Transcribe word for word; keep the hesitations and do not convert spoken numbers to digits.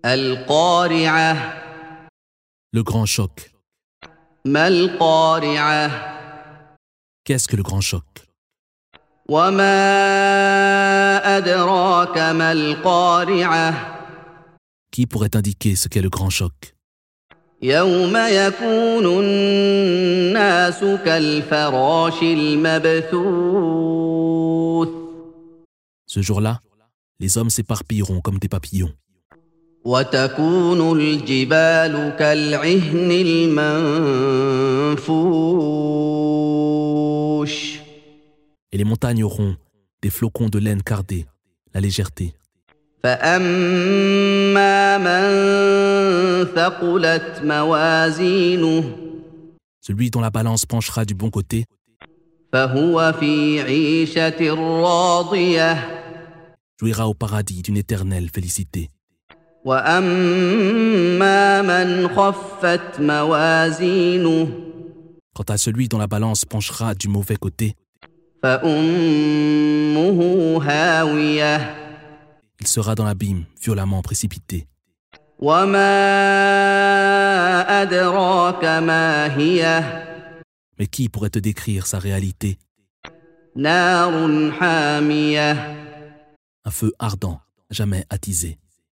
القارعة Le grand choc. ما القارعة Qu'est-ce que le grand choc? وما أدراك ما القارعة Qui pourrait indiquer ce qu'est le grand choc? يوم يكون الناس كالفراش المبثوث Ce jour-là, les hommes s'éparpilleront comme des papillons. وتكون الجبال كالعهن المنفوش Et les montagnes auront des flocons de laine cardée, la légèreté. فأما من ثقلت موازينه Celui dont la balance penchera du bon côté فهو في عيشة راضية jouira au paradis d'une éternelle félicité. وأما من خفت موازينه Quant à celui dont la balance penchera du mauvais côté, فأمه هاوية il sera dans l'abîme violemment précipité. وما أدراك ما هي Mais qui pourrait te décrire sa réalité? نار حامية Un feu ardent, jamais attisé.